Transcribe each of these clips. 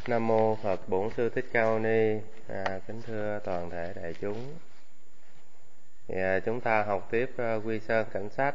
Nam mô Phật Bổn Sư Thích Ca Mâu Ni. Kính thưa toàn thể đại chúng, chúng ta học tiếp Quy Sơn Cảnh Sách.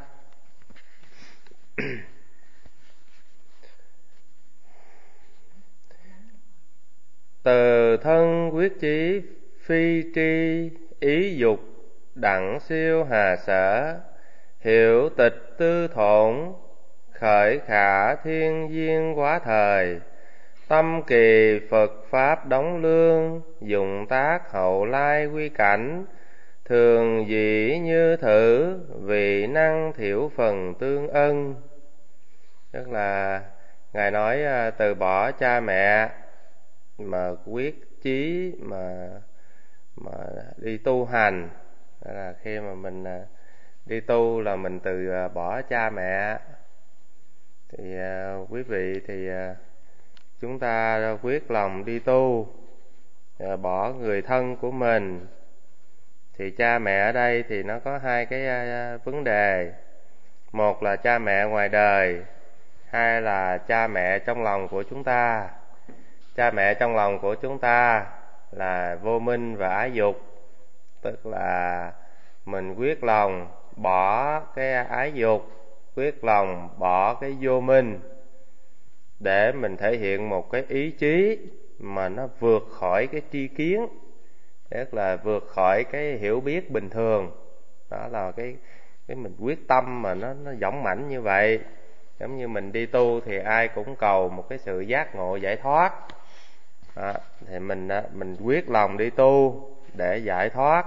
Từ thân quyết chí phi tri, ý dục đặng siêu hà sở, hiểu tịch tư thổn, khởi khả thiên duyên quá thời. Tâm kỳ Phật Pháp đóng lương, dụng tác hậu lai quy cảnh. Thường dĩ như thử, vị năng thiểu phần tương ân. Tức là Ngài nói từ bỏ cha mẹ mà quyết chí mà đi tu hành. Đó là khi mà mình đi tu là mình từ bỏ cha mẹ. Thì quý vị thì chúng ta quyết lòng đi tu, bỏ người thân của mình. Thì cha mẹ ở đây thì nó có hai cái vấn đề. Một là cha mẹ ngoài đời, hai là cha mẹ trong lòng của chúng ta. Cha mẹ trong lòng của chúng ta là vô minh và ái dục. Tức là mình quyết lòng bỏ cái ái dục, quyết lòng bỏ cái vô minh, để mình thể hiện một cái ý chí mà nó vượt khỏi cái tri kiến, tức là vượt khỏi cái hiểu biết bình thường. Đó là cái mình quyết tâm mà nó dũng mãnh như vậy. Giống như mình đi tu thì ai cũng cầu một cái sự giác ngộ giải thoát. Thì mình quyết lòng đi tu để giải thoát.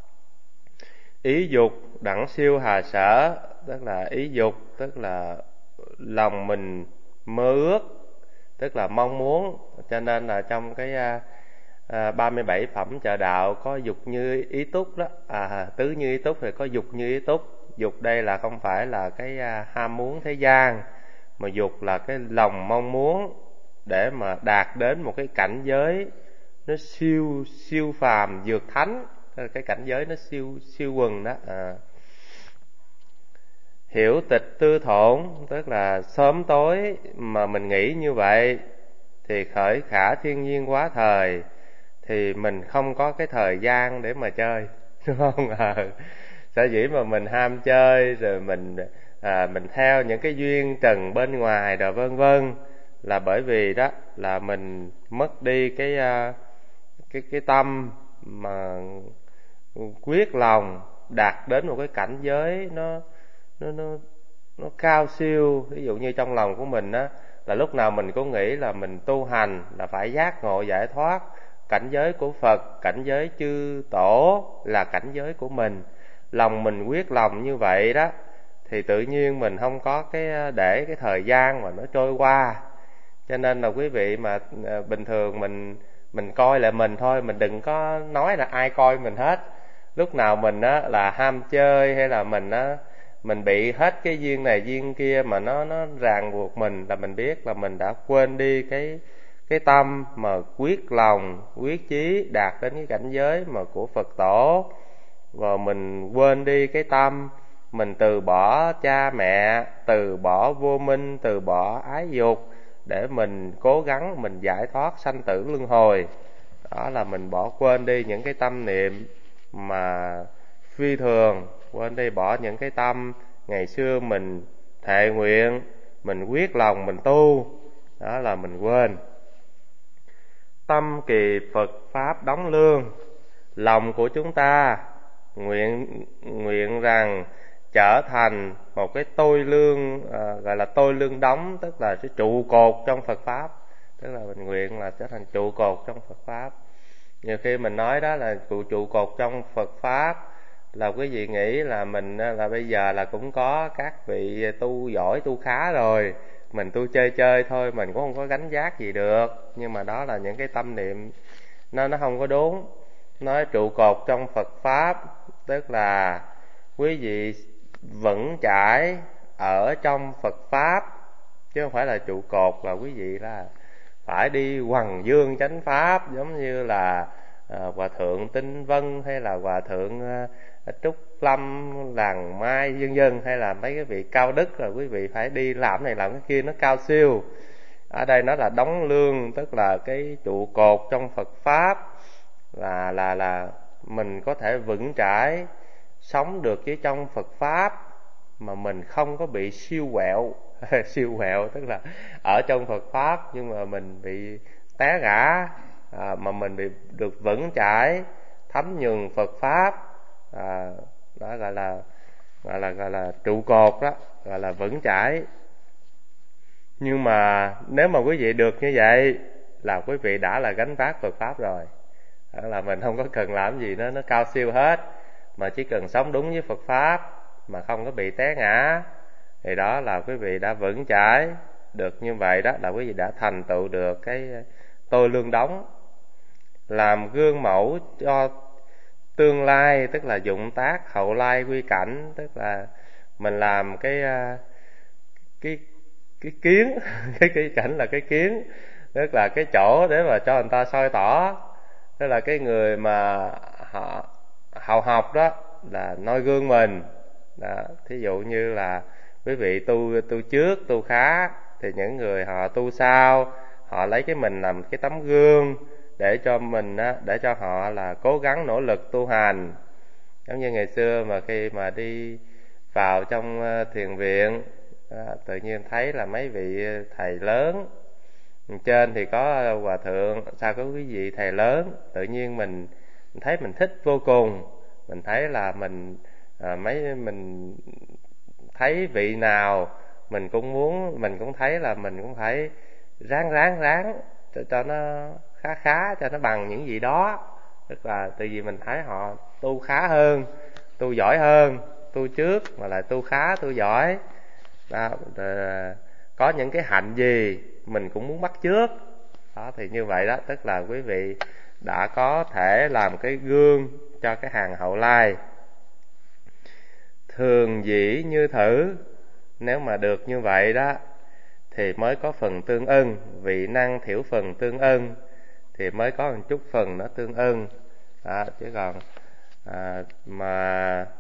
Ý dục đẳng siêu hà sở, tức là ý dục, tức là lòng mình mơ ước, tức là mong muốn. Cho nên là trong cái 37 phẩm trợ đạo có dục như ý túc đó, tứ như ý túc thì có dục như ý túc. Dục đây là không phải là cái ham muốn thế gian, mà dục là cái lòng mong muốn để mà đạt đến một cái cảnh giới nó siêu phàm vượt thánh. Cái cảnh giới nó siêu quần đó. Hiểu tịch tư thổn, tức là sớm tối mà mình nghĩ như vậy thì khởi khả thiên nhiên quá thời. Thì mình không có cái thời gian để mà chơi, đúng không? Sở dĩ mà mình ham chơi, rồi mình theo những cái duyên trần bên ngoài rồi vân vân, là bởi vì đó là mình mất đi cái tâm mà quyết lòng đạt đến một cái cảnh giới nó cao siêu. Ví dụ như trong lòng của mình á, là lúc nào mình cũng nghĩ là mình tu hành là phải giác ngộ giải thoát. Cảnh giới của Phật, cảnh giới chư tổ là cảnh giới của mình. Lòng mình quyết lòng như vậy đó, thì tự nhiên mình không có để cái thời gian mà nó trôi qua. Cho nên là quý vị mà bình thường mình coi lại mình thôi, mình đừng có nói là ai coi mình hết. Lúc nào mình á là ham chơi, hay là mình bị hết cái duyên này duyên kia mà nó ràng buộc mình, là mình biết là mình đã quên đi cái tâm mà quyết lòng quyết chí đạt đến cái cảnh giới mà của Phật tổ. Và mình quên đi cái tâm mình từ bỏ cha mẹ, từ bỏ vô minh, từ bỏ ái dục, để mình cố gắng mình giải thoát sanh tử luân hồi. Đó là mình bỏ quên đi những cái tâm niệm mà phi thường, quên đi bỏ những cái tâm ngày xưa mình thệ nguyện, mình quyết lòng mình tu. Đó là mình quên. Tâm kỳ Phật Pháp đóng lương, lòng của chúng ta nguyện rằng trở thành một cái tôi lương, gọi là tôi lương đóng, tức là cái trụ cột trong Phật Pháp. Tức là mình nguyện là trở thành trụ cột trong Phật Pháp. Nhiều khi mình nói đó là trụ cột trong Phật Pháp, là quý vị nghĩ là mình là bây giờ là cũng có các vị tu giỏi tu khá rồi, mình tu chơi thôi, mình cũng không có gánh vác gì được. Nhưng mà đó là những cái tâm niệm nó không có đúng. Nói trụ cột trong Phật Pháp tức là quý vị vững chãi ở trong Phật Pháp, chứ không phải là trụ cột là quý vị là phải đi hoằng dương chánh pháp, giống như là Hòa thượng Tinh Vân, hay là Hòa thượng Trúc Lâm, Làng Mai vân vân, hay là mấy cái vị cao đức, là quý vị phải đi làm này làm cái kia nó cao siêu. Ở đây nó là đóng lương, tức là cái trụ cột trong Phật pháp, là mình có thể vững chãi sống được với trong Phật pháp mà mình không có bị siêu quẹo. Siêu quẹo tức là ở trong Phật pháp nhưng mà mình bị té ngã, mà mình bị được vững chãi thấm nhuần Phật pháp. Đó gọi là trụ cột đó, gọi là vững chãi. Nhưng mà nếu mà quý vị được như vậy là quý vị đã là gánh vác Phật pháp rồi. Đó là mình không có cần làm gì nó cao siêu hết, mà chỉ cần sống đúng với Phật pháp mà không có bị té ngã, thì đó là quý vị đã vững chãi được. Như vậy đó là quý vị đã thành tựu được cái tôi lương đóng, làm gương mẫu cho tương lai, tức là dụng tác hậu lai quy cảnh, tức là mình làm cái kiến. Cái cảnh là cái kiến, tức là cái chỗ để mà cho người ta soi tỏ. Tức là cái người mà họ hậu học đó là noi gương mình đó. Thí dụ như là quý vị tu trước tu khá, thì những người họ tu sau, họ lấy cái mình làm cái tấm gương để cho mình á, để cho họ là cố gắng nỗ lực tu hành. Giống như ngày xưa mà khi mà đi vào trong thiền viện, tự nhiên thấy là mấy vị thầy lớn, trên thì có hòa thượng, sau có quý vị thầy lớn, tự nhiên mình thấy mình thích vô cùng. Mình thấy là mình thấy vị nào mình cũng muốn, mình cũng thấy là mình cũng phải ráng cho nó khá, cho nó bằng những gì đó. Tức là từ vì mình thấy họ tu khá hơn, tu giỏi hơn, tu trước mà lại tu khá tu giỏi đó, có những cái hạnh gì mình cũng muốn bắt chước đó. Thì như vậy đó, tức là quý vị đã có thể làm cái gương cho cái hàng hậu lai. Thường dĩ như thử, nếu mà được như vậy đó thì mới có phần tương ưng. Vị năng thiểu phần tương ưng thì mới có một chút phần nó tương ưng đó. Chứ còn mà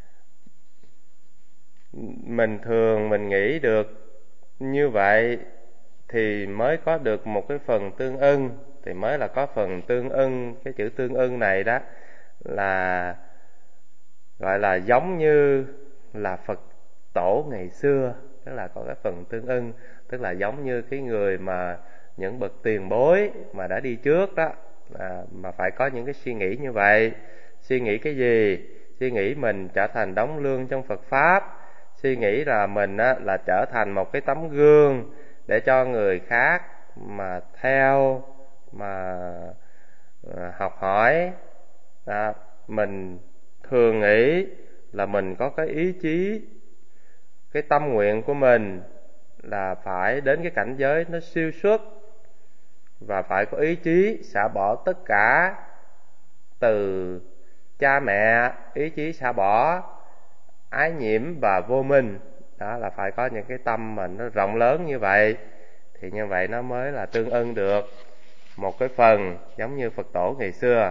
mình thường mình nghĩ được như vậy thì mới có được một cái phần tương ưng, thì mới là có phần tương ưng. Cái chữ tương ưng này đó là gọi là giống như là Phật tổ ngày xưa, tức là có cái phần tương ưng, tức là giống như cái người mà những bậc tiền bối mà đã đi trước đó, mà phải có những cái suy nghĩ như vậy. Suy nghĩ cái gì? Suy nghĩ mình trở thành đống lương trong Phật pháp, suy nghĩ là mình á, là trở thành một cái tấm gương để cho người khác mà theo, mà học hỏi. Mình thường nghĩ là mình có cái ý chí, cái tâm nguyện của mình là phải đến cái cảnh giới nó siêu xuất, và phải có ý chí xả bỏ tất cả từ cha mẹ, ý chí xả bỏ ái nhiễm và vô minh. Đó là phải có những cái tâm mà nó rộng lớn như vậy, thì như vậy nó mới là tương ưng được một cái phần giống như Phật tổ ngày xưa.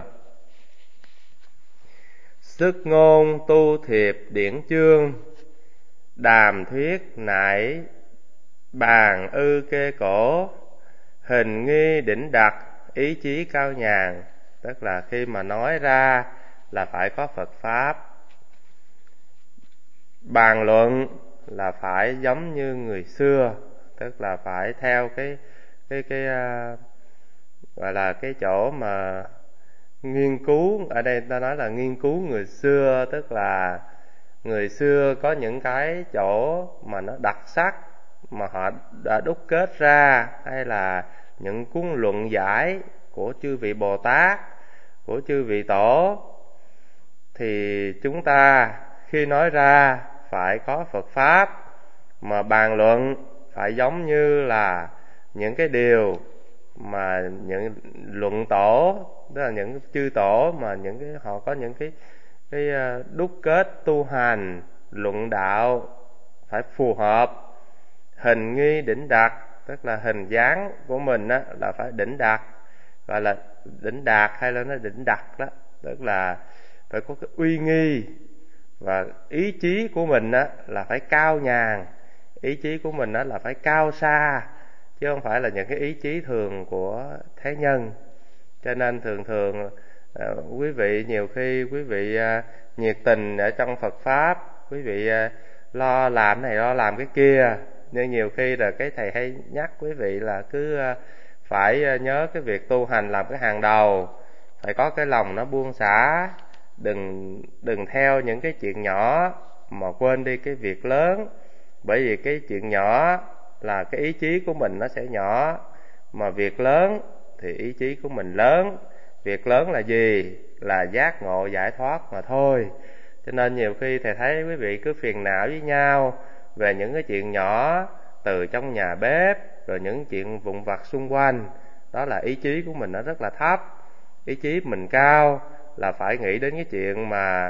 Sức ngôn tu thiệp điển chương, đàm thuyết nải bàn ư kê cổ, hình nghi đỉnh đặc ý chí cao nhàn. Tức là khi mà nói ra là phải có Phật pháp. Bàn luận là phải giống như người xưa, tức là phải theo cái gọi là cái chỗ mà nghiên cứu. Ở đây ta nói là nghiên cứu người xưa, tức là người xưa có những cái chỗ mà nó đặc sắc mà họ đã đúc kết ra, hay là những cuốn luận giải của chư vị Bồ Tát, của chư vị Tổ, thì chúng ta khi nói ra phải có Phật pháp, mà bàn luận phải giống như là những cái điều mà những luận tổ, tức là những chư tổ mà những cái họ có những cái đúc kết tu hành luận đạo phải phù hợp. Hình nghi đỉnh đạt, tức là hình dáng của mình á là phải đỉnh đạt, gọi là đỉnh đạt hay là nó đỉnh đặt đó, tức là phải có cái uy nghi. Và ý chí của mình á là phải cao nhàn, ý chí của mình á là phải cao xa, chứ không phải là những cái ý chí thường của thế nhân. Cho nên thường thường quý vị nhiều khi quý vị nhiệt tình ở trong Phật pháp, quý vị lo làm này lo làm cái kia, nhưng nhiều khi là cái thầy hay nhắc quý vị là cứ phải nhớ cái việc tu hành làm cái hàng đầu, phải có cái lòng nó buông xả, đừng đừng theo những cái chuyện nhỏ mà quên đi cái việc lớn. Bởi vì cái chuyện nhỏ là cái ý chí của mình nó sẽ nhỏ, mà việc lớn thì ý chí của mình lớn. Việc lớn là gì? Là giác ngộ giải thoát mà thôi. Cho nên nhiều khi thầy thấy quý vị cứ phiền não với nhau về những cái chuyện nhỏ, từ trong nhà bếp rồi những chuyện vụn vặt xung quanh, đó là ý chí của mình nó rất là thấp. Ý chí mình cao là phải nghĩ đến cái chuyện mà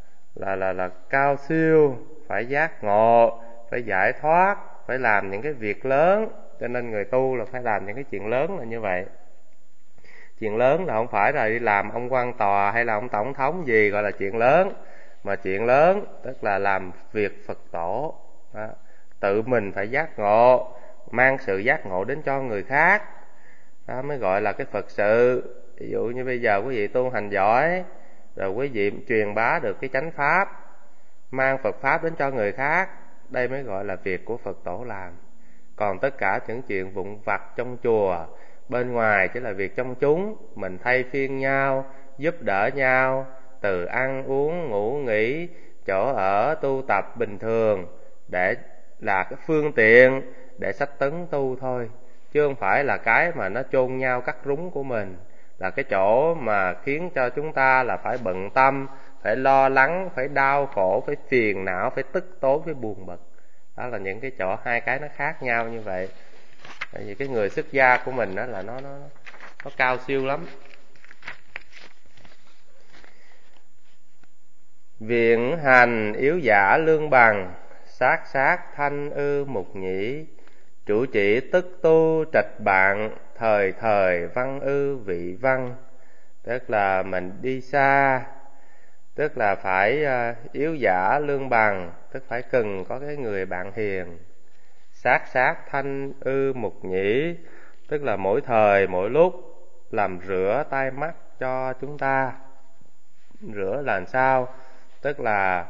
là cao siêu, phải giác ngộ, phải giải thoát, phải làm những cái việc lớn. Cho nên người tu là phải làm những cái chuyện lớn là như vậy. Chuyện lớn là không phải là đi làm ông quan tòa hay là ông tổng thống gì gọi là chuyện lớn, mà chuyện lớn tức là làm việc Phật tổ. Đó. Tự mình phải giác ngộ, mang sự giác ngộ đến cho người khác, đó mới gọi là cái Phật sự. Ví dụ như bây giờ quý vị tu hành giỏi, rồi quý vị truyền bá được cái chánh pháp, mang Phật pháp đến cho người khác, đây mới gọi là việc của Phật tổ làm. Còn tất cả những chuyện vụn vặt trong chùa bên ngoài chỉ là việc trong chúng, mình thay phiên nhau, giúp đỡ nhau, từ ăn uống ngủ nghỉ, chỗ ở tu tập bình thường, để là cái phương tiện để sách tấn tu thôi, chứ không phải là cái mà nó chôn nhau cắt rúng của mình, là cái chỗ mà khiến cho chúng ta là phải bận tâm, phải lo lắng, phải đau khổ, phải phiền não, phải tức tối, phải buồn bực. Đó là những cái chỗ hai cái nó khác nhau như vậy. Tại vì cái người xuất gia của mình đó là nó cao siêu lắm. Viện hành yếu giả lương bằng, sát sát thanh ư mục nhĩ, chủ chỉ tức tu trạch bạn, thời thời văn ư vị văn. Tức là mình đi xa, tức là phải yếu giả lương bằng, tức phải cần có cái người bạn hiền. Sát sát thanh ư mục nhĩ, tức là mỗi thời mỗi lúc làm rửa tai mắt cho chúng ta. Rửa làm sao? Tức là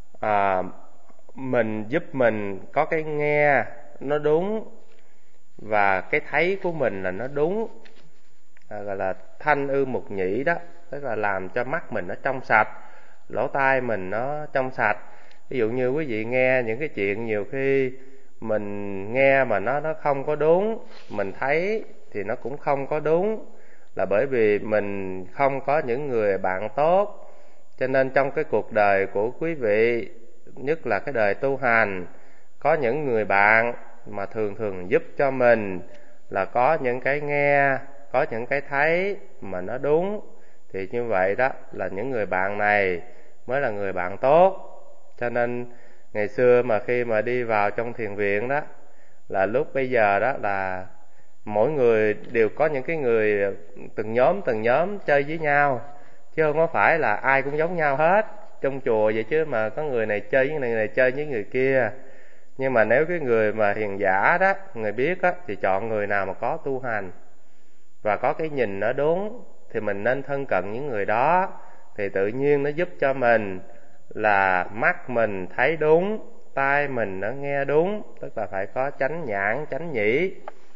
mình giúp mình có cái nghe nó đúng, và cái thấy của mình là nó đúng, gọi là thanh ư mục nhĩ đó. Tức là làm cho mắt mình nó trong sạch, lỗ tai mình nó trong sạch. Ví dụ như quý vị nghe những cái chuyện nhiều khi mình nghe mà nó không có đúng, mình thấy thì nó cũng không có đúng, là bởi vì mình không có những người bạn tốt. Cho nên trong cái cuộc đời của quý vị, nhất là cái đời tu hành, có những người bạn mà thường thường giúp cho mình là có những cái nghe, có những cái thấy mà nó đúng, thì như vậy đó là những người bạn này mới là người bạn tốt. Cho nên ngày xưa mà khi mà đi vào trong thiền viện đó, là lúc bây giờ đó là mỗi người đều có những cái người từng nhóm chơi với nhau, chứ không có phải là ai cũng giống nhau hết. Trong chùa vậy chứ mà có người này chơi với người này, chơi với người kia. Nhưng mà nếu cái người mà hiền giả đó, người biết á, thì chọn người nào mà có tu hành và có cái nhìn nó đúng, thì mình nên thân cận những người đó. Thì tự nhiên nó giúp cho mình là mắt mình thấy đúng, tai mình nó nghe đúng, tức là phải có chánh nhãn, chánh nhĩ.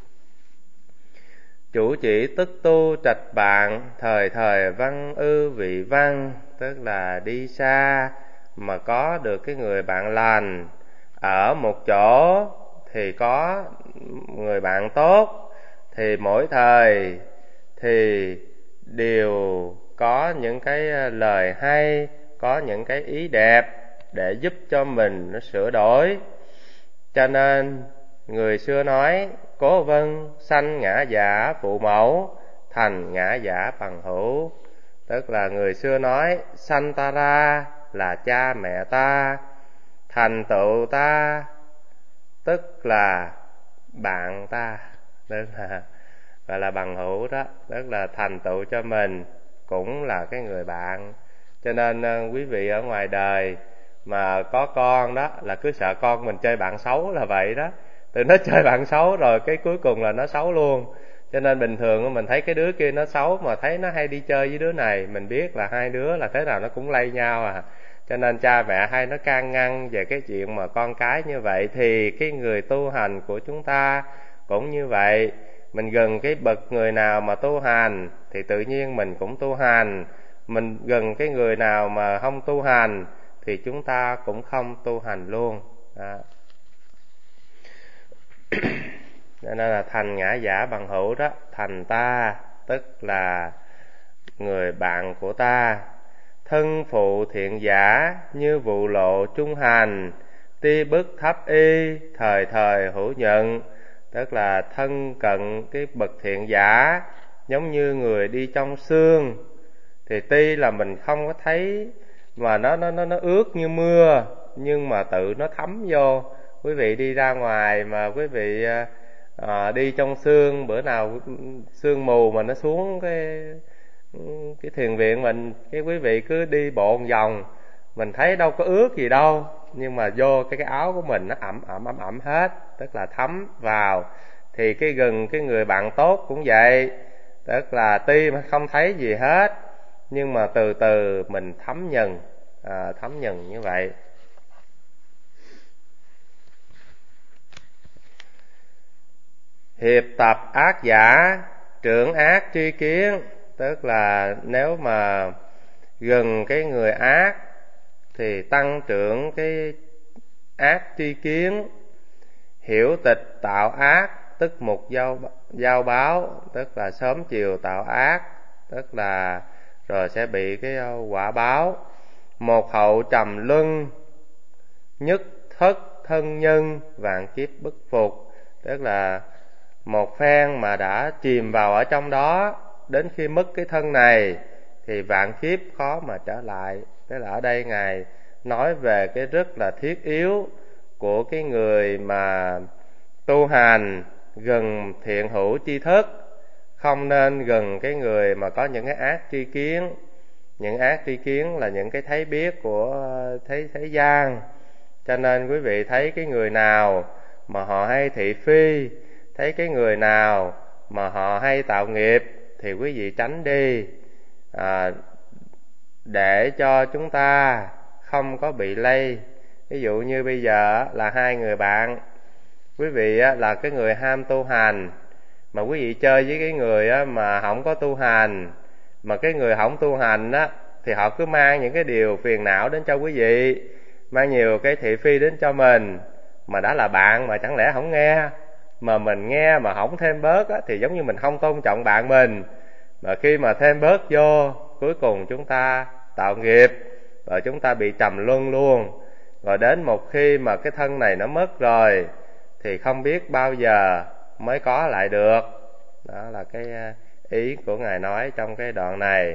Chủ chỉ tức tu trạch bạn, thời thời văn ư vị văn. Tức là đi xa mà có được cái người bạn lành, ở một chỗ thì có người bạn tốt, thì mỗi thời thì đều có những cái lời hay, có những cái ý đẹp để giúp cho mình nó sửa đổi. Cho nên người xưa nói: cố vân sanh ngã giả phụ mẫu, thành ngã giả bằng hữu. Tức là người xưa nói sanh ta ra là cha mẹ ta, thành tựu ta tức là bạn ta, tức là gọi là bằng hữu đó. Tức là thành tựu cho mình cũng là cái người bạn. Cho nên quý vị ở ngoài đời mà có con đó là cứ sợ con mình chơi bạn xấu là vậy đó. tụi nó chơi bạn xấu rồi cái cuối cùng là nó xấu luôn. Cho nên bình thường mình thấy cái đứa kia nó xấu mà thấy nó hay đi chơi với đứa này, mình biết là hai đứa là thế nào nó cũng lây nhau à. Cho nên cha mẹ hay nó can ngăn về cái chuyện mà con cái như vậy, thì cái người tu hành của chúng ta cũng như vậy. Mình gần cái bậc người nào mà tu hành thì tự nhiên mình cũng tu hành. Mình gần cái người nào mà không tu hành thì chúng ta cũng không tu hành luôn. Đó. Cho nên là thành ngã giả bằng hữu đó, thành ta tức là người bạn của ta. Thân phụ thiện giả như vụ lộ trung hành, ti bức thấp y thời thời hữu nhận. Tức là thân cận cái bậc thiện giả giống như người đi trong sương, thì tuy là mình không có thấy mà nó ướt như mưa, nhưng mà tự nó thấm vô. Quý vị đi ra ngoài mà quý vị đi trong sương, bữa nào sương mù mà nó xuống cái thiền viện mình, cái quý vị cứ đi bộ một vòng, mình thấy đâu có ướt gì đâu, nhưng mà vô cái áo của mình nó ẩm hết, tức là thấm vào. Thì cái gần cái người bạn tốt cũng vậy, tức là tuy mà không thấy gì hết, nhưng mà từ từ mình thấm nhuần như vậy. Hiệp tập ác giả, trưởng ác tri kiến. Tức là nếu mà gần cái người ác thì tăng trưởng cái ác tri kiến. Hiểu tịch tạo ác, tức mục giao báo, tức là sớm chiều tạo ác, tức là rồi sẽ bị cái quả báo. Một hậu trầm luân, nhất thất thân nhân, vạn kiếp bất phục. Tức là một phen mà đã chìm vào ở trong đó, đến khi mất cái thân này thì vạn kiếp khó mà trở lại. Tức là ở đây Ngài nói về cái rất là thiết yếu của cái người mà tu hành gần thiện hữu tri thức, không nên gần cái người mà có những cái ác tri kiến. Những ác tri kiến là những cái thấy biết của thế gian. Cho nên quý vị thấy cái người nào mà họ hay thị phi, thấy cái người nào mà họ hay tạo nghiệp thì quý vị tránh đi, để cho chúng ta không có bị lây. Ví dụ như bây giờ là hai người bạn, quý vị là cái người ham tu hành, mà quý vị chơi với cái người mà không có tu hành, mà cái người không tu hành thì họ cứ mang những cái điều phiền não đến cho quý vị, mang nhiều cái thị phi đến cho mình. Mà đã là bạn mà chẳng lẽ không nghe, mà mình nghe mà không thêm bớt thì giống như mình không tôn trọng bạn mình. Mà khi mà thêm bớt vô, cuối cùng chúng ta tạo nghiệp, rồi chúng ta bị trầm luân luôn. Rồi đến một khi mà cái thân này nó mất rồi thì không biết bao giờ mới có lại được. Đó là cái ý của Ngài nói trong cái đoạn này.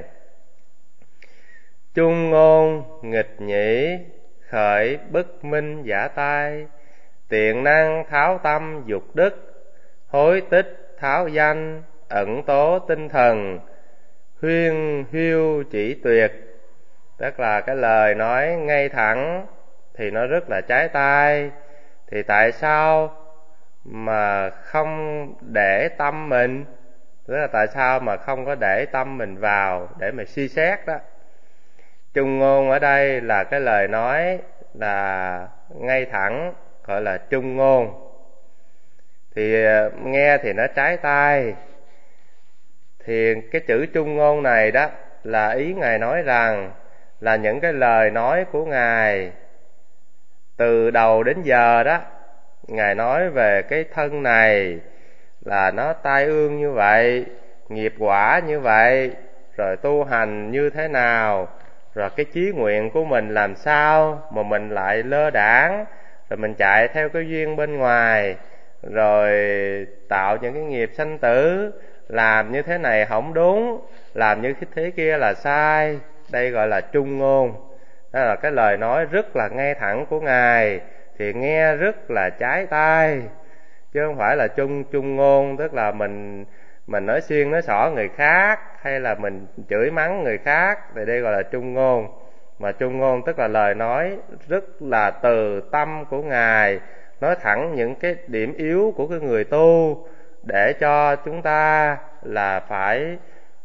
Chung ngôn nghịch nhĩ, khởi bức minh giả tai, tiện năng tháo tâm dục đức, hối tích tháo danh, ẩn tố tinh thần, huyên hiu chỉ tuyệt. Tức là cái lời nói ngay thẳng thì nó rất là trái tai. Thì tại sao mà không để tâm mình, tức là tại sao mà không có để tâm mình vào để mà suy xét đó. Chung ngôn ở đây là cái lời nói là ngay thẳng, gọi là chung ngôn. Thì nghe thì nó trái tai. Thì cái chữ chung ngôn này đó là ý Ngài nói rằng là những cái lời nói của Ngài từ đầu đến giờ đó, Ngài nói về cái thân này là nó tai ương như vậy, nghiệp quả như vậy, rồi tu hành như thế nào, rồi cái chí nguyện của mình làm sao mà mình lại lơ đãng, rồi mình chạy theo cái duyên bên ngoài, rồi tạo những cái nghiệp sanh tử, làm như thế này không đúng, làm như thế kia là sai. Đây gọi là chung ngôn. Đó là cái lời nói rất là ngay thẳng của Ngài, thì nghe rất là trái tai, chứ không phải là chung ngôn, tức là mình nói xiên nói xỏ người khác, hay là mình chửi mắng người khác. Thì đây gọi là chung ngôn. Mà chung ngôn tức là lời nói rất là từ tâm của Ngài, nói thẳng những cái điểm yếu của cái người tu, để cho chúng ta là phải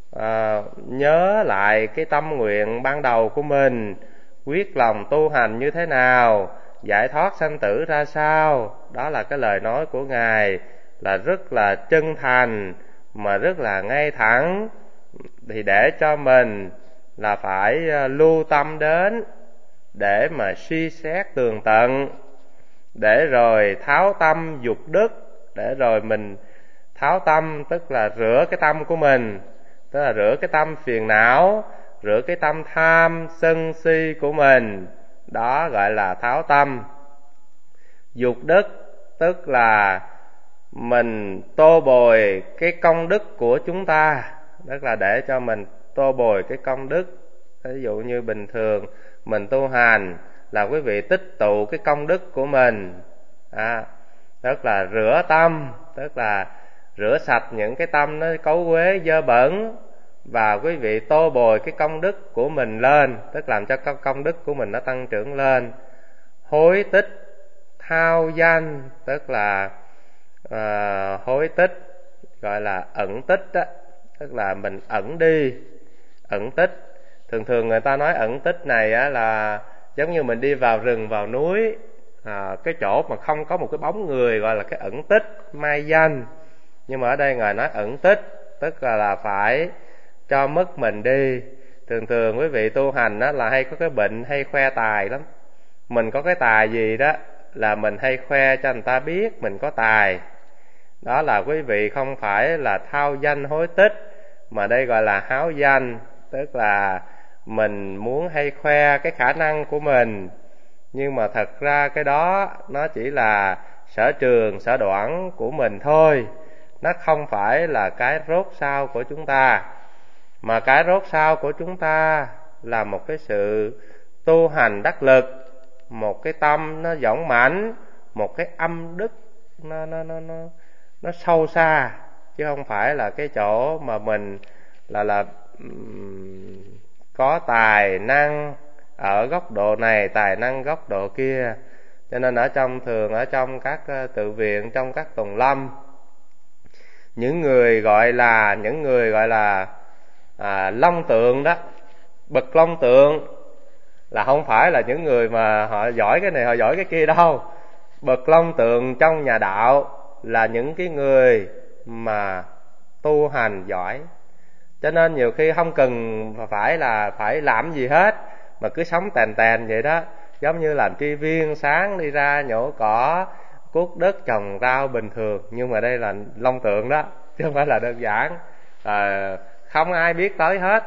nhớ lại cái tâm nguyện ban đầu của mình, quyết lòng tu hành như thế nào, giải thoát sanh tử ra sao. Đó là cái lời nói của Ngài là rất là chân thành mà rất là ngay thẳng, thì để cho mình là phải lưu tâm đến, để mà suy xét tường tận, để rồi tháo tâm dục đức, để rồi mình tháo tâm tức là rửa cái tâm của mình, tức là rửa cái tâm phiền não, rửa cái tâm tham sân si của mình. Đó gọi là tháo tâm. Dục đức tức là mình tô bồi cái công đức của chúng ta, tức là để cho mình tô bồi cái công đức. Ví dụ như bình thường mình tu hành là quý vị tích tụ cái công đức của mình, tức là rửa tâm, tức là rửa sạch những cái tâm nó cấu uế dơ bẩn, và quý vị tô bồi cái công đức của mình lên, tức làm cho công đức của mình nó tăng trưởng lên. Hối tích thao danh, tức là hối tích gọi là ẩn tích đó, tức là mình ẩn đi, ẩn tích. Thường thường người ta nói ẩn tích này á, là giống như mình đi vào rừng vào núi, cái chỗ mà không có một cái bóng người gọi là cái ẩn tích mai danh. Nhưng mà ở đây Ngài nói ẩn tích tức là phải cho mất mình đi. Thường thường quý vị tu hành á, là hay có cái bệnh hay khoe tài lắm. Mình có cái tài gì đó là mình hay khoe cho người ta biết mình có tài. Đó là quý vị không phải là thao danh hối tích, mà đây gọi là háo danh, tức là mình muốn hay khoe cái khả năng của mình. Nhưng mà thật ra cái đó nó chỉ là sở trường sở đoản của mình thôi, nó không phải là cái rốt rau của chúng ta. Mà cái rốt rau của chúng ta là một cái sự tu hành đắc lực, một cái tâm nó dũng mãnh, một cái âm đức nó sâu xa, chứ không phải là cái chỗ mà mình là có tài năng ở góc độ này, tài năng góc độ kia. Cho nên thường ở trong các tự viện, trong các tùng lâm, những người gọi là long tượng đó, bậc long tượng là không phải là những người mà họ giỏi cái này họ giỏi cái kia đâu. Bậc long tượng trong nhà đạo là những cái người mà tu hành giỏi. Cho nên nhiều khi không cần phải làm gì hết, mà cứ sống tèn tèn vậy đó, giống như làm tri viên, sáng đi ra nhổ cỏ, cuốc đất, trồng rau bình thường. Nhưng mà đây là long tượng đó, chứ không phải là đơn giản. Không ai biết tới hết.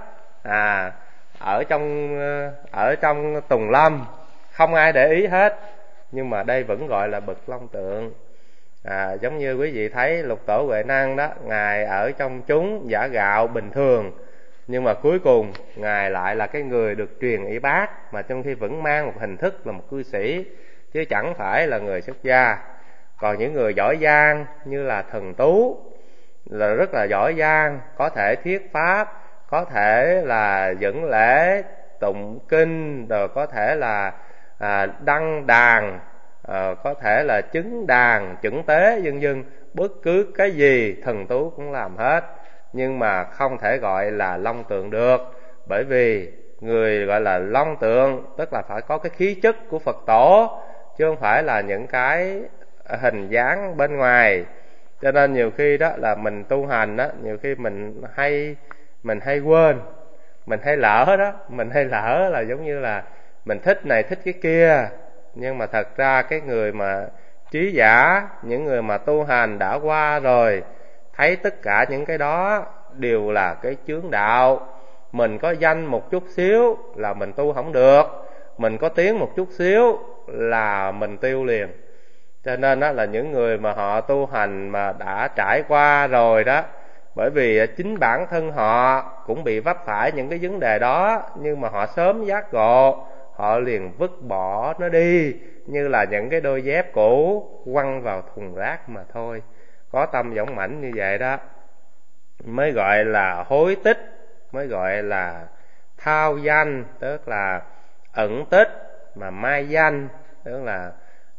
Ở trong tùng lâm không ai để ý hết, nhưng mà đây vẫn gọi là bậc long tượng. Giống như quý vị thấy Lục Tổ Huệ Năng đó, Ngài ở trong chúng giã gạo bình thường, nhưng mà cuối cùng Ngài lại là cái người được truyền y bác, mà trong khi vẫn mang một hình thức là một cư sĩ, chứ chẳng phải là người xuất gia. Còn những người giỏi giang như là Thần Tú là rất là giỏi giang, có thể thuyết pháp, có thể là dẫn lễ tụng kinh, rồi có thể là đăng đàn, có thể là chứng đàn chứng tế vân vân. Bất cứ cái gì Thần Tú cũng làm hết, nhưng mà không thể gọi là long tượng được. Bởi vì người gọi là long tượng tức là phải có cái khí chất của Phật tổ, chứ không phải là những cái hình dáng bên ngoài. Cho nên nhiều khi đó là mình tu hành đó, nhiều khi mình hay quên, mình hay lỡ đó. Mình hay lỡ là giống như là mình thích này thích cái kia. Nhưng mà thật ra cái người mà trí giả, những người mà tu hành đã qua rồi, thấy tất cả những cái đó đều là cái chướng đạo. Mình có danh một chút xíu là mình tu không được, mình có tiếng một chút xíu là mình tiêu liền. Cho nên đó là những người mà họ tu hành mà đã trải qua rồi đó, bởi vì chính bản thân họ cũng bị vấp phải những cái vấn đề đó, nhưng mà họ sớm giác ngộ, họ liền vứt bỏ nó đi, như là những cái đôi dép cũ quăng vào thùng rác mà thôi. Có tâm dũng mãnh như vậy đó mới gọi là hối tích, mới gọi là thao danh, tức là ẩn tích, mà mai danh tức là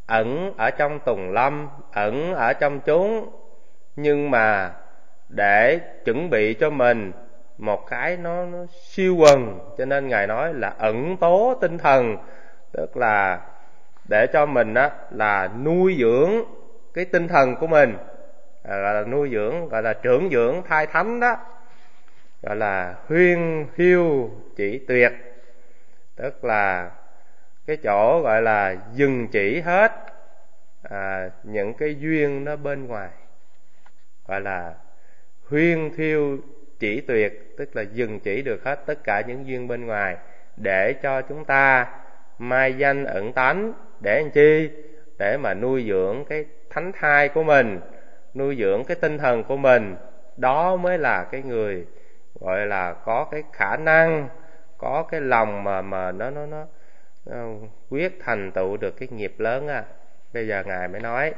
ẩn ở trong tùng lâm, ẩn ở trong chốn, nhưng mà để chuẩn bị cho mình một cái nó siêu quần, cho nên Ngài nói là ẩn tố tinh thần, tức là để cho mình á là nuôi dưỡng cái tinh thần của mình, gọi là nuôi dưỡng, gọi là trưởng dưỡng thai thánh đó, gọi là huyên hiu chỉ tuyệt, tức là cái chỗ gọi là dừng chỉ hết những cái duyên nó bên ngoài, gọi là huyên thiêu chỉ tuyệt, tức là dừng chỉ được hết tất cả những duyên bên ngoài, để cho chúng ta mai danh ẩn tánh. Để làm chi? Để mà nuôi dưỡng cái thánh thai của mình, nuôi dưỡng cái tinh thần của mình. Đó mới là cái người gọi là có cái khả năng, có cái lòng mà nó quyết thành tựu được cái nghiệp lớn á. Bây giờ Ngài mới nói: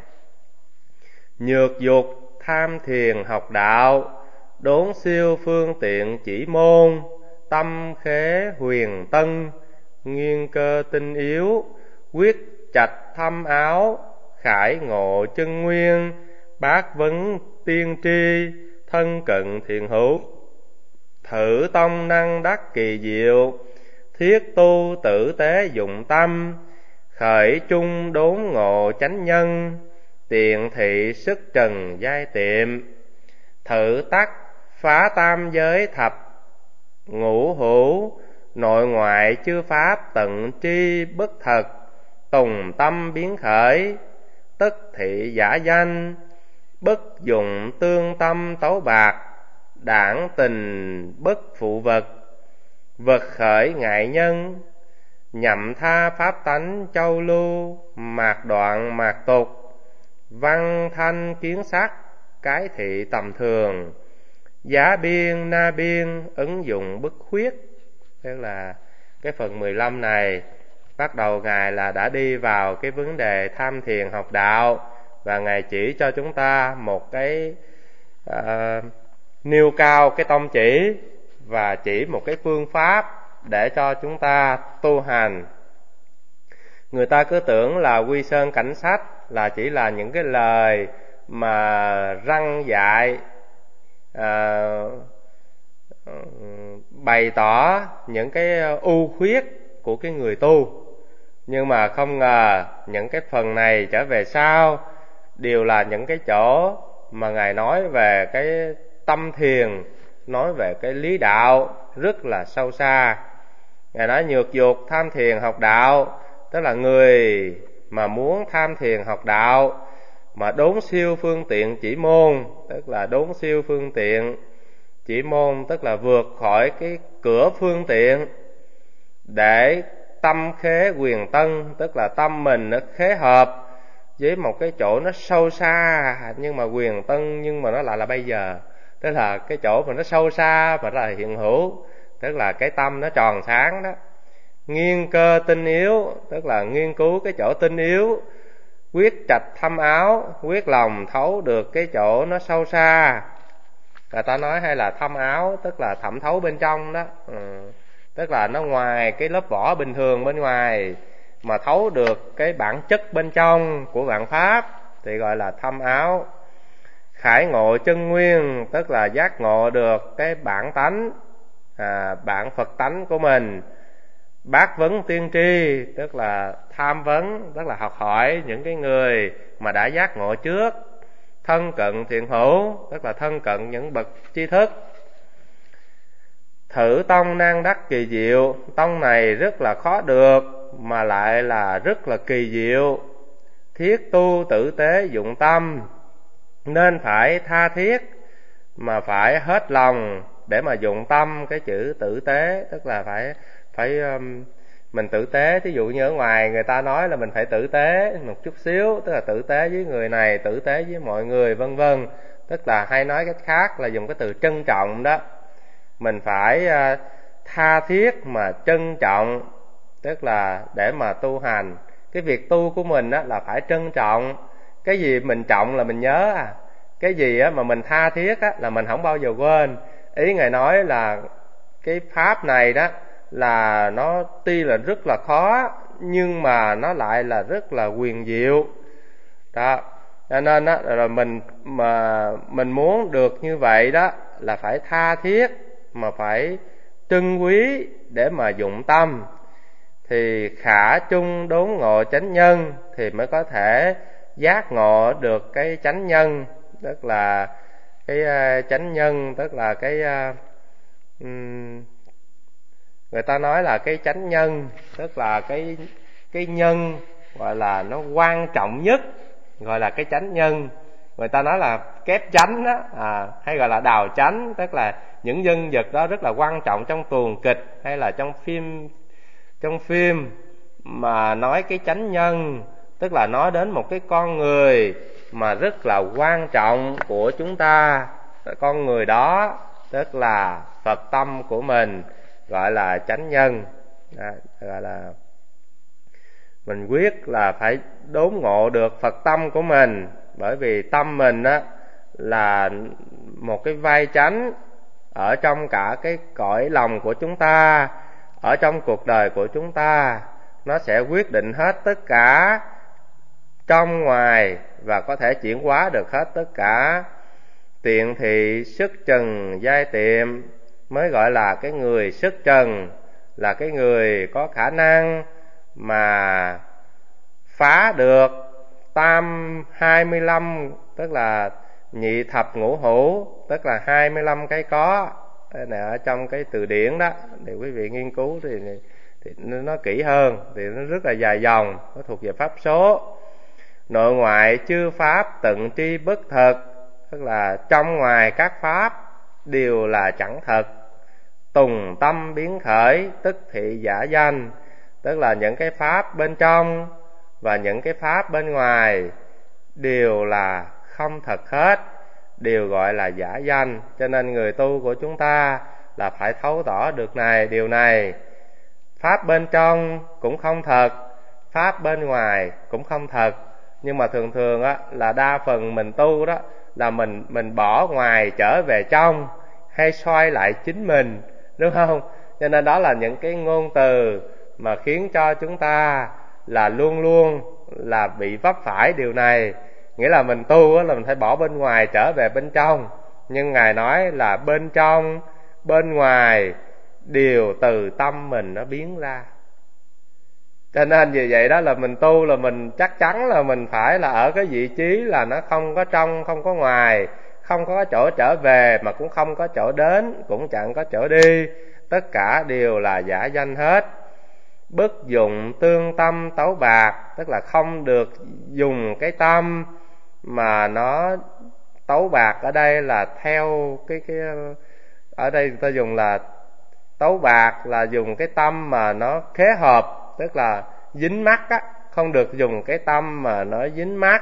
nhược dục tham thiền học đạo, đốn siêu phương tiện chỉ môn, tâm khế huyền tân, nghiên cơ tinh yếu, quyết trạch thâm áo, khải ngộ chân nguyên, bát vấn tiên tri, thân cận thiền hữu, thử tông năng đắc kỳ diệu, thiết tu tử tế dụng tâm, khởi chung đốn ngộ chánh nhân, tiện thị sức trần giai tiệm, thử tắc phá tam giới thập ngũ hữu, nội ngoại chư pháp tận tri bất thật, tùng tâm biến khởi, tức thị giả danh, bất dụng tương tâm tấu bạc, đảng tình bất phụ vật, vật khởi ngại nhân, nhậm tha pháp tánh châu lưu, mạc đoạn mạc tục, văn thanh kiến sắc, cái thị tầm thường, giá biên na biên, ứng dụng bất khuyết. Tức là cái phần 15 này bắt đầu Ngài là đã đi vào cái vấn đề tham thiền học đạo, và Ngài chỉ cho chúng ta một cái nêu cao cái tông chỉ, và chỉ một cái phương pháp để cho chúng ta tu hành. Người ta cứ tưởng là Quy Sơn Cảnh Sách là chỉ là những cái lời mà răn dạy, bày tỏ những cái ưu khuyết của cái người tu. Nhưng mà không ngờ những cái phần này trở về sau đều là những cái chỗ mà Ngài nói về cái tâm thiền, nói về cái lý đạo rất là sâu xa. Ngài nói nhược dục tham thiền học đạo, tức là người mà muốn tham thiền học đạo mà đốn siêu phương tiện chỉ môn, tức là đốn siêu phương tiện chỉ môn, tức là vượt khỏi cái cửa phương tiện để tâm khế quyền tân, tức là tâm mình nó khế hợp với một cái chỗ nó sâu xa nhưng mà quyền tân, nhưng mà nó lại là bây giờ, tức là cái chỗ mà nó sâu xa mà nó là hiện hữu, tức là cái tâm nó tròn sáng đó. Nghiên cơ tinh yếu, tức là nghiên cứu cái chỗ tinh yếu, quyết trạch thâm áo, quyết lòng thấu được cái chỗ nó sâu xa. Người ta nói hay là thâm áo, tức là thẩm thấu bên trong đó, tức là nó ngoài cái lớp vỏ bình thường bên ngoài mà thấu được cái bản chất bên trong của vạn pháp thì gọi là thâm áo. Khải ngộ chân nguyên, tức là giác ngộ được cái bản tánh, bản Phật tánh của mình. Bát vấn tiên tri, tức là tham vấn, tức là học hỏi những cái người mà đã giác ngộ trước. Thân cận thiện hữu, tức là thân cận những bậc tri thức. Thử tông năng đắc kỳ diệu, tông này rất là khó được mà lại là rất là kỳ diệu. Thiết tu tử tế dụng tâm, nên phải tha thiết mà phải hết lòng để mà dụng tâm. Cái chữ tử tế tức là phải mình tử tế. Thí dụ như ở ngoài người ta nói là mình phải tử tế một chút xíu, tức là tử tế với người này, tử tế với mọi người, vân vân. Tức là hay nói cách khác là dùng cái từ trân trọng đó. Mình phải tha thiết mà trân trọng, tức là để mà tu hành. Cái việc tu của mình á là phải trân trọng. Cái gì mình trọng là mình nhớ cái gì á mà mình tha thiết á là mình không bao giờ quên. Ý Ngài nói là cái pháp này đó là nó tuy là rất là khó, nhưng mà nó lại là rất là huyền diệu đó. Cho nên á, rồi mình muốn được như vậy đó là phải tha thiết mà phải trân quý để mà dụng tâm, thì khả chung đốn ngộ chánh nhân thì mới có thể giác ngộ được cái chánh nhân, tức là cái chánh nhân, tức là cái người ta nói là cái chánh nhân, tức là cái nhân gọi là nó quan trọng nhất, gọi là cái chánh nhân. Người ta nói là kép chánh đó, hay gọi là đào chánh, tức là những nhân vật đó rất là quan trọng trong tuồng kịch hay là trong phim mà nói cái chánh nhân, tức là nói đến một cái con người mà rất là quan trọng của chúng ta. Con người đó tức là Phật tâm của mình, gọi là chánh nhân. Gọi là mình quyết là phải đốn ngộ được Phật tâm của mình, bởi vì tâm mình á là một cái vai chánh ở trong cả cái cõi lòng của chúng ta, ở trong cuộc đời của chúng ta. Nó sẽ quyết định hết tất cả trong ngoài và có thể chuyển hóa được hết tất cả. Tiện thị sức trần giai tiệm, mới gọi là cái người sức trần, là cái người có khả năng mà phá được tam 25, tức là nhị thập ngũ hữu, tức là 25 cái có. Đây này, ở trong cái từ điển đó thì quý vị nghiên cứu thì nó kỹ hơn, thì nó rất là dài dòng, nó thuộc về pháp số. Nội ngoại chư pháp tận tri bất thực, tức là trong ngoài các pháp đều là chẳng thật. Tùng tâm biến khởi tức thị giả danh, tức là những cái pháp bên trong và những cái pháp bên ngoài đều là không thật hết, đều gọi là giả danh. Cho nên người tu của chúng ta là phải thấu tỏ được điều này. Pháp bên trong cũng không thật, pháp bên ngoài cũng không thật. Nhưng mà thường thường á là đa phần mình tu đó là mình bỏ ngoài trở về trong, hay xoay lại chính mình, đúng không? Cho nên đó là những cái ngôn từ mà khiến cho chúng ta là luôn luôn là bị vấp phải điều này. Nghĩa là mình tu á là mình phải bỏ bên ngoài trở về bên trong, nhưng Ngài nói là bên trong bên ngoài đều từ tâm mình nó biến ra. Cho nên vì vậy đó là mình tu là mình chắc chắn là mình phải là ở cái vị trí là nó không có trong, không có ngoài, không có chỗ trở về mà cũng không có chỗ đến, cũng chẳng có chỗ đi, tất cả đều là giả danh hết. Bất dụng tương tâm tấu bạc, tức là không được dùng cái tâm mà nó tấu bạc. Ở đây là theo cái ở đây người ta dùng là tấu bạc là dùng cái tâm mà nó khế hợp, tức là dính mắc á, không được dùng cái tâm mà nó dính mắc.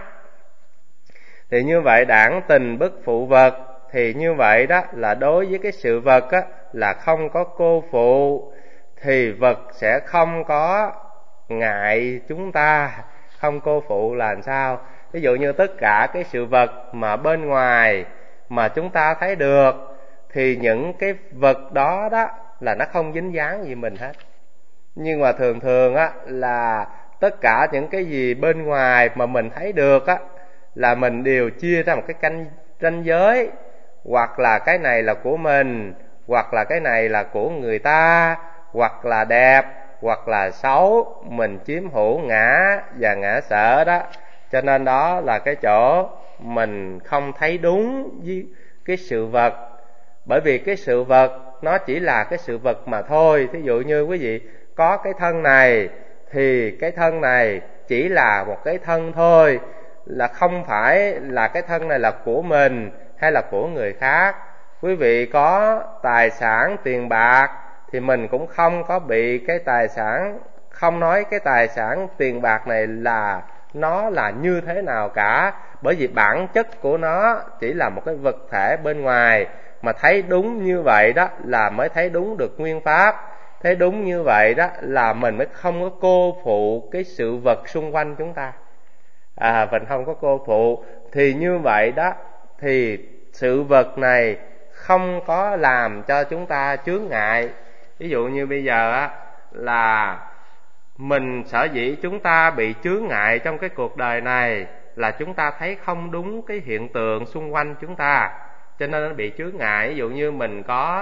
Thì như vậy đảng tình bất phụ vật, thì như vậy đó là đối với cái sự vật á là không có cô phụ, thì vật sẽ không có ngại chúng ta. Không cô phụ là làm sao? Ví dụ như tất cả cái sự vật mà bên ngoài mà chúng ta thấy được, thì những cái vật đó đó là nó không dính dáng gì mình hết. Nhưng mà thường thường á là tất cả những cái gì bên ngoài mà mình thấy được á là mình đều chia ra một cái ranh giới, hoặc là cái này là của mình, hoặc là cái này là của người ta, hoặc là đẹp, hoặc là xấu, mình chiếm hữu ngã và ngã sợ đó. Cho nên đó là cái chỗ mình không thấy đúng với cái sự vật. Bởi vì cái sự vật nó chỉ là cái sự vật mà thôi. Thí dụ như quý vị có cái thân này, thì cái thân này chỉ là một cái thân thôi, là không phải là cái thân này là của mình hay là của người khác. Quý vị có tài sản tiền bạc thì mình cũng không có bị cái tài sản, không nói cái tài sản tiền bạc này là nó là như thế nào cả, bởi vì bản chất của nó chỉ là một cái vật thể bên ngoài. Mà thấy đúng như vậy đó là mới thấy đúng được nguyên pháp. Thấy đúng như vậy đó là mình mới không có cô phụ cái sự vật xung quanh chúng ta. Mình không có cô phụ, thì như vậy đó thì sự vật này không có làm cho chúng ta chướng ngại. Ví dụ như bây giờ á là Mình sở dĩ chúng ta bị chướng ngại trong cái cuộc đời này là chúng ta thấy không đúng cái hiện tượng xung quanh chúng ta, cho nên nó bị chướng ngại. Ví dụ như mình có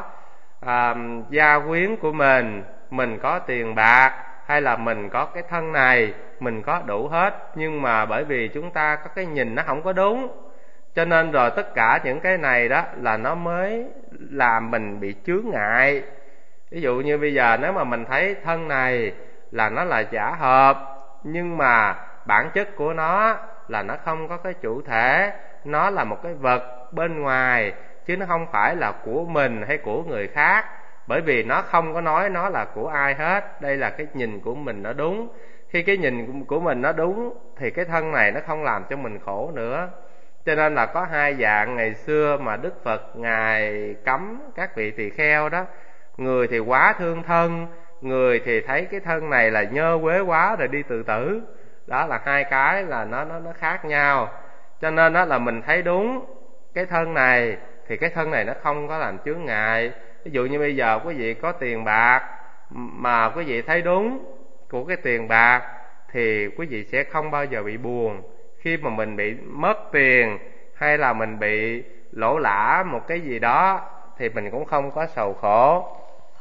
gia quyến của mình có tiền bạc, hay là mình có cái thân này, mình có đủ hết, nhưng mà bởi vì chúng ta có cái nhìn nó không có đúng, cho nên rồi tất cả những cái này đó là nó mới làm mình bị chướng ngại. Ví dụ như bây giờ nếu mà mình thấy thân này là nó là giả hợp, nhưng mà bản chất của nó là nó không có cái chủ thể, nó là một cái vật bên ngoài, chứ nó không phải là của mình hay của người khác, bởi vì nó không có nói nó là của ai hết. Đây là cái nhìn của mình nó đúng. Khi cái nhìn của mình nó đúng thì cái thân này nó không làm cho mình khổ nữa. Cho nên là có hai dạng ngày xưa mà Đức Phật Ngài cấm các vị tỳ kheo đó. Người thì quá thương thân, người thì thấy cái thân này là nhơ quế quá rồi đi tự tử. Đó là hai cái là nó khác nhau. Cho nên đó là mình thấy đúng cái thân này thì cái thân này nó không có làm chướng ngại. Ví dụ như bây giờ quý vị có tiền bạc mà quý vị thấy đúng của cái tiền bạc thì quý vị sẽ không bao giờ bị buồn. Khi mà mình bị mất tiền hay là mình bị lỗ lã một cái gì đó thì mình cũng không có sầu khổ.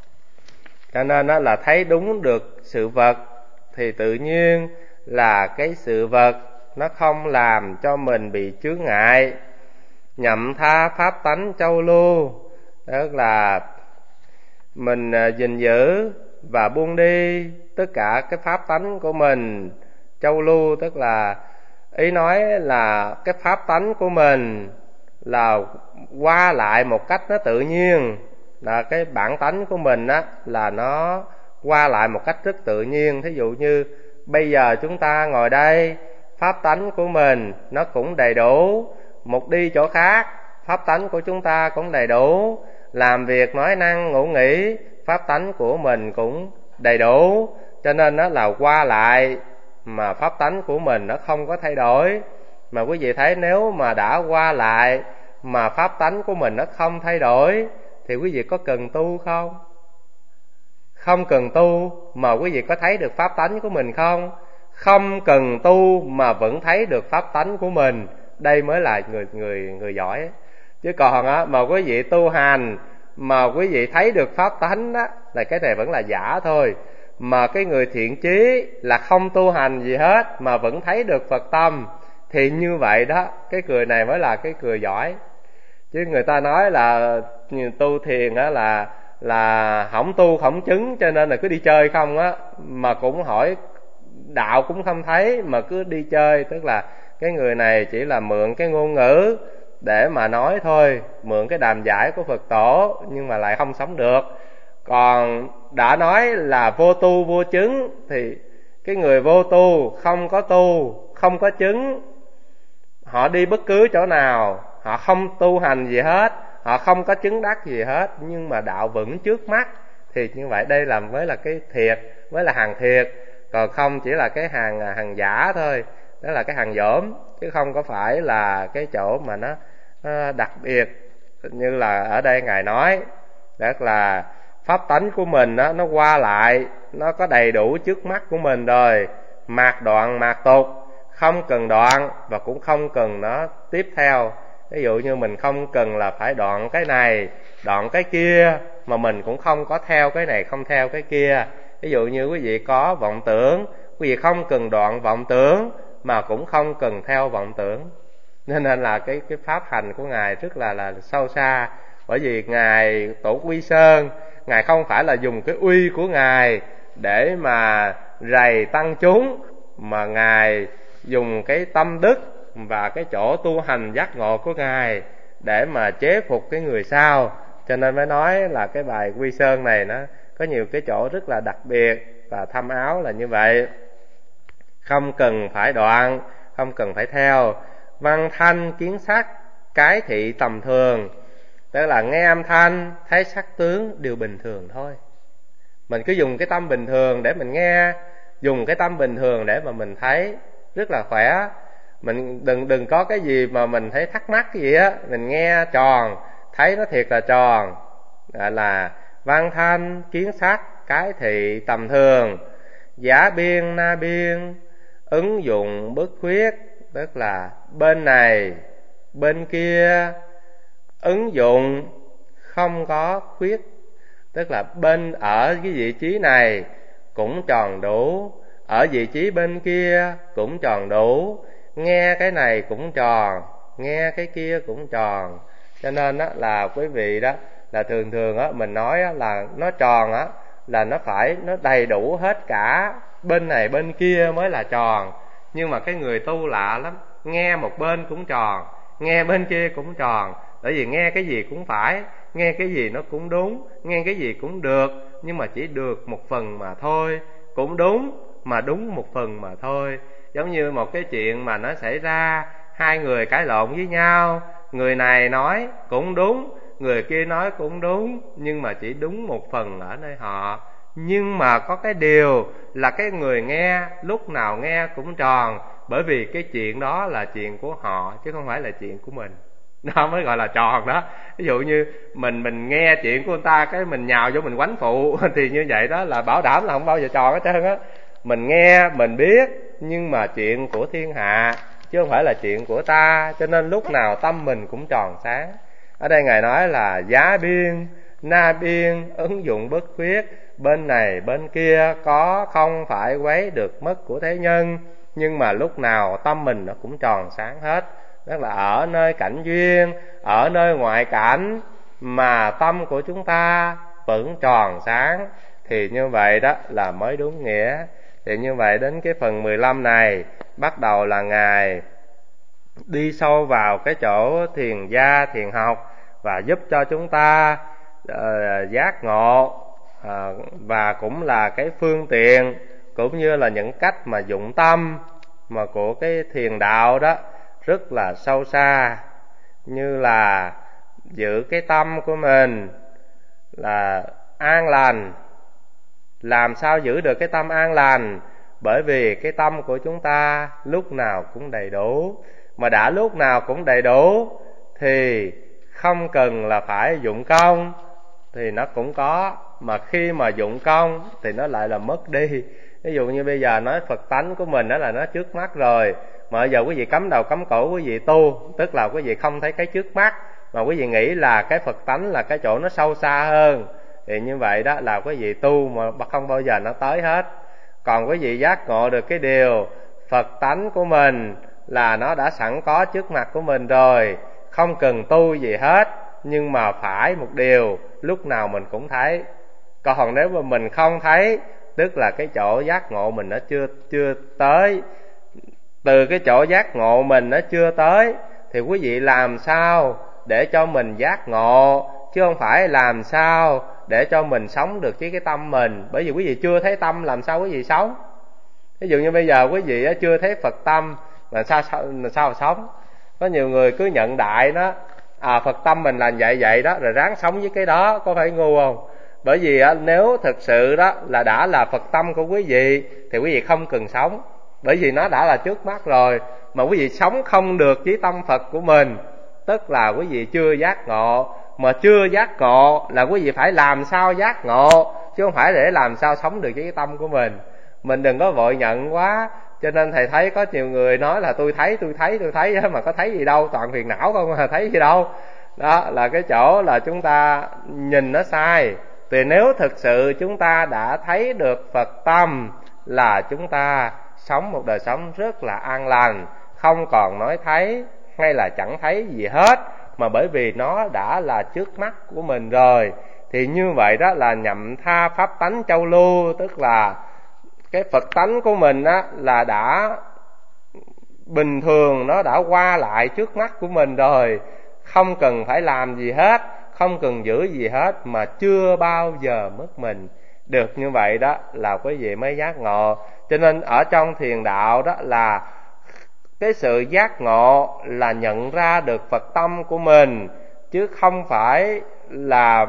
Cho nên đó là thấy đúng được sự vật thì tự nhiên là cái sự vật nó không làm cho mình bị chướng ngại. Nhậm tha pháp tánh châu lưu, tức là mình gìn giữ và buông đi tất cả cái pháp tánh của mình. Châu lưu tức là ý nói là cái pháp tánh của mình là qua lại một cách nó tự nhiên, là cái bản tánh của mình á là nó qua lại một cách rất tự nhiên. Thí dụ như bây giờ chúng ta ngồi đây, pháp tánh của mình nó cũng đầy đủ. Một đi chỗ khác, pháp tánh của chúng ta cũng đầy đủ. Làm việc nói năng ngủ nghỉ, pháp tánh của mình cũng đầy đủ. Cho nên nó là qua lại mà pháp tánh của mình nó không có thay đổi. Mà quý vị thấy nếu mà đã qua lại mà pháp tánh của mình nó không thay đổi thì quý vị có cần tu không? Không cần tu mà quý vị có thấy được pháp tánh của mình không? Không cần tu mà vẫn thấy được pháp tánh của mình. Đây mới là người giỏi. Chứ còn á mà quý vị tu hành mà quý vị thấy được pháp tánh đó là cái này vẫn là giả thôi. Mà cái người thiện chí là không tu hành gì hết mà vẫn thấy được Phật tâm thì như vậy đó, cái người này mới là cái người giỏi. Chứ người ta nói là tu thiền á là không tu không chứng, cho nên là cứ đi chơi không á, mà cũng hỏi đạo cũng không thấy mà cứ đi chơi. Tức là cái người này chỉ là mượn cái ngôn ngữ để mà nói thôi, mượn cái đàm giải của Phật tổ nhưng mà lại không sống được. Còn đã nói là vô tu vô chứng thì cái người vô tu, không có chứng, họ đi bất cứ chỗ nào, họ không tu hành gì hết, họ không có chứng đắc gì hết, nhưng mà đạo vững trước mắt thì như vậy đây là mới là cái thiệt, mới là hàng thiệt. Còn không chỉ là cái hàng giả thôi, đó là cái hàng dởm, chứ không có phải là cái chỗ mà nó đặc biệt như là ở đây Ngài nói. Đó là pháp tánh của mình đó, nó qua lại, nó có đầy đủ trước mắt của mình rồi, mạt đoạn mạt tục, không cần đoạn và cũng không cần nó tiếp theo. Ví dụ như mình không cần là phải đoạn cái này, đoạn cái kia, mà mình cũng không có theo cái này, không theo cái kia. Ví dụ như quý vị có vọng tưởng, quý vị không cần đoạn vọng tưởng mà cũng không cần theo vọng tưởng. Nên là cái pháp hành của Ngài rất là sâu xa. Bởi vì Ngài Tổ Quy Sơn, Ngài không phải là dùng cái uy của Ngài để mà rầy tăng chúng, mà Ngài dùng cái tâm đức và cái chỗ tu hành giác ngộ của Ngài để mà chế phục cái người sau. Cho nên mới nói là cái bài Quy Sơn này nó có nhiều cái chỗ rất là đặc biệt và thâm áo là như vậy. Không cần phải đoạn, không cần phải theo. Văn thanh kiến sắc, cái thị tầm thường, tức là nghe âm thanh, thấy sắc tướng đều bình thường thôi. Mình cứ dùng cái tâm bình thường để mình nghe, dùng cái tâm bình thường để mà mình thấy rất là khỏe. Mình đừng có cái gì mà mình thấy thắc mắc cái gì á, mình nghe tròn, thấy nó thiệt là tròn. Gọi là văn thanh kiến sắc, cái thị tầm thường. Giá biên na biên, ứng dụng bất khuyết, tức là bên này bên kia ứng dụng không có khuyết, tức là bên ở cái vị trí này cũng tròn đủ, ở vị trí bên kia cũng tròn đủ, nghe cái này cũng tròn, nghe cái kia cũng tròn. Cho nên đó là quý vị đó là thường thường á mình nói á, là nó tròn á là nó phải nó đầy đủ hết cả bên này bên kia mới là tròn. Nhưng mà cái người tu lạ lắm, nghe một bên cũng tròn, nghe bên kia cũng tròn, bởi vì nghe cái gì cũng phải, nghe cái gì nó cũng đúng, nghe cái gì cũng được, nhưng mà chỉ được một phần mà thôi, cũng đúng mà đúng một phần mà thôi. Giống như một cái chuyện mà nó xảy ra, hai người cãi lộn với nhau, người này nói cũng đúng, người kia nói cũng đúng, nhưng mà chỉ đúng một phần ở nơi họ. Nhưng mà có cái điều là cái người nghe lúc nào nghe cũng tròn, bởi vì cái chuyện đó là chuyện của họ chứ không phải là chuyện của mình. Đó mới gọi là tròn đó. Ví dụ như mình nghe chuyện của người ta, cái mình nhào vô mình quánh phụ thì như vậy đó là bảo đảm là không bao giờ tròn hết trơn á. Mình nghe mình biết, nhưng mà chuyện của thiên hạ chứ không phải là chuyện của ta, cho nên lúc nào tâm mình cũng tròn sáng. Ở đây Ngài nói là giá biên na biên, ứng dụng bất khuyết, bên này bên kia có không phải quấy được mất của thế nhân, nhưng mà lúc nào tâm mình nó cũng tròn sáng hết. Tức là ở nơi cảnh duyên, ở nơi ngoại cảnh mà tâm của chúng ta vẫn tròn sáng, thì như vậy đó là mới đúng nghĩa. Thì như vậy đến cái phần 15 này bắt đầu là Ngài đi sâu vào cái chỗ thiền gia, thiền học, và giúp cho chúng ta giác ngộ, và cũng là cái phương tiện cũng như là những cách mà dụng tâm mà của cái thiền đạo đó rất là sâu xa. Như là giữ cái tâm của mình là an lành. Làm sao giữ được cái tâm an lành? Bởi vì cái tâm của chúng ta lúc nào cũng đầy đủ. Mà đã lúc nào cũng đầy đủ thì không cần là phải dụng công thì nó cũng có, mà khi mà dụng công thì nó lại là mất đi. Ví dụ như bây giờ nói Phật tánh của mình đó là nó trước mắt rồi, mà bây giờ quý vị cắm đầu cắm cổ quý vị tu, tức là quý vị không thấy cái trước mắt, mà quý vị nghĩ là cái Phật tánh là cái chỗ nó sâu xa hơn, thì như vậy đó là quý vị tu mà không bao giờ nó tới hết. Còn quý vị giác ngộ được cái điều Phật tánh của mình là nó đã sẵn có trước mặt của mình rồi, không cần tu gì hết, nhưng mà phải một điều lúc nào mình cũng thấy. Còn nếu mà mình không thấy, tức là cái chỗ giác ngộ mình nó chưa tới. Từ cái chỗ giác ngộ mình nó chưa tới thì quý vị làm sao để cho mình giác ngộ, chứ không phải làm sao để cho mình sống được với cái tâm mình. Bởi vì quý vị chưa thấy tâm làm sao quý vị sống. Ví dụ như bây giờ quý vị chưa thấy Phật tâm là sao sống. Có nhiều người cứ nhận đại đó, Phật tâm mình là vậy đó, rồi ráng sống với cái đó, có phải ngu không? Bởi vì nếu thực sự đó là đã là Phật tâm của quý vị thì quý vị không cần sống, bởi vì nó đã là trước mắt rồi. Mà quý vị sống không được với tâm Phật của mình, tức là quý vị chưa giác ngộ. Mà chưa giác ngộ là quý vị phải làm sao giác ngộ, chứ không phải để làm sao sống được với cái tâm của mình. Mình đừng có vội nhận quá. Cho nên thầy thấy có nhiều người nói là tôi thấy mà có thấy gì đâu, toàn phiền não không mà thấy gì đâu. Đó là cái chỗ là chúng ta nhìn nó sai. Thì nếu thực sự chúng ta đã thấy được Phật tâm là chúng ta sống một đời sống rất là an lành, không còn nói thấy hay là chẳng thấy gì hết, mà bởi vì nó đã là trước mắt của mình rồi. Thì như vậy đó là nhậm tha pháp tánh châu lưu, tức là cái Phật tánh của mình á là đã bình thường, nó đã qua lại trước mắt của mình rồi, không cần phải làm gì hết, không cần giữ gì hết, mà chưa bao giờ mất mình. Được như vậy đó là quý vị mới giác ngộ. Cho nên ở trong thiền đạo đó là cái sự giác ngộ là nhận ra được Phật tâm của mình, chứ không phải là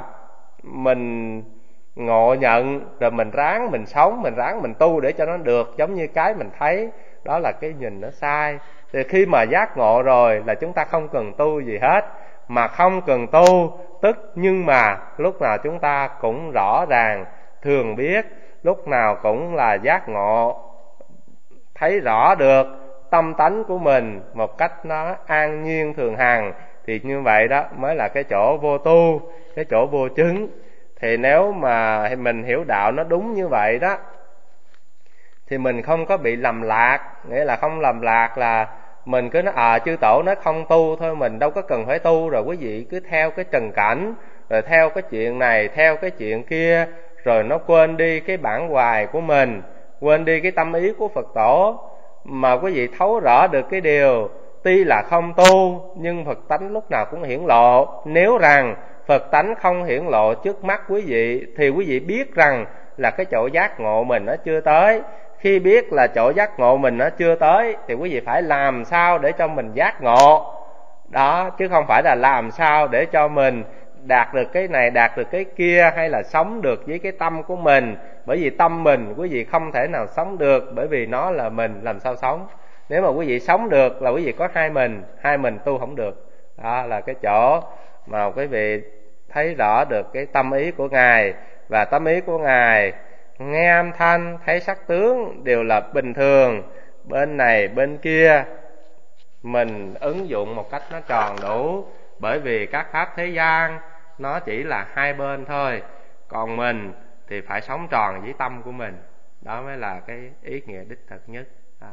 mình ngộ nhận rồi mình ráng mình sống, mình ráng mình tu để cho nó được giống như cái mình thấy. Đó là cái nhìn nó sai. Thì khi mà giác ngộ rồi là chúng ta không cần tu gì hết. Mà không cần tu tức nhưng mà lúc nào chúng ta cũng rõ ràng thường biết lúc nào cũng là giác ngộ, thấy rõ được tâm tánh của mình một cách nó an nhiên thường hằng, thì như vậy đó mới là cái chỗ vô tu, cái chỗ vô chứng. Thì nếu mà mình hiểu đạo nó đúng như vậy đó thì mình không có bị lầm lạc. Nghĩa là không lầm lạc là mình cứ nói chư tổ nói không tu thôi, mình đâu có cần phải tu, rồi quý vị cứ theo cái trần cảnh, rồi theo cái chuyện này, theo cái chuyện kia, rồi nó quên đi cái bản hoài của mình, quên đi cái tâm ý của Phật tổ. Mà quý vị thấu rõ được cái điều tuy là không tu nhưng Phật tánh lúc nào cũng hiển lộ. Nếu rằng Phật tánh không hiển lộ trước mắt quý vị thì quý vị biết rằng là cái chỗ giác ngộ mình nó chưa tới. Khi biết là chỗ giác ngộ mình nó chưa tới thì quý vị phải làm sao để cho mình giác ngộ đó, chứ không phải là làm sao để cho mình đạt được cái này, đạt được cái kia, hay là sống được với cái tâm của mình. Bởi vì tâm mình quý vị không thể nào sống được, bởi vì nó là mình, làm sao sống. Nếu mà quý vị sống được là quý vị có hai mình tu không được. Đó là cái chỗ mà quý vị thấy rõ được cái tâm ý của Ngài. Và tâm ý của Ngài nghe âm thanh, thấy sắc tướng đều là bình thường, bên này bên kia mình ứng dụng một cách nó tròn đủ. Bởi vì các pháp thế gian nó chỉ là hai bên thôi, còn mình thì phải sống tròn với tâm của mình. Đó mới là cái ý nghĩa đích thực nhất.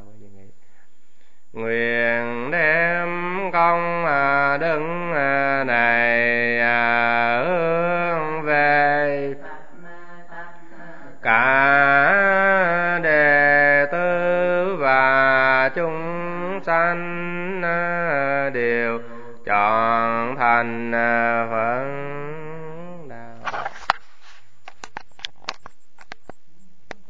Nguyện đem công đức này hướng về cả đệ tử và chúng sanh đều trọn thành Phật.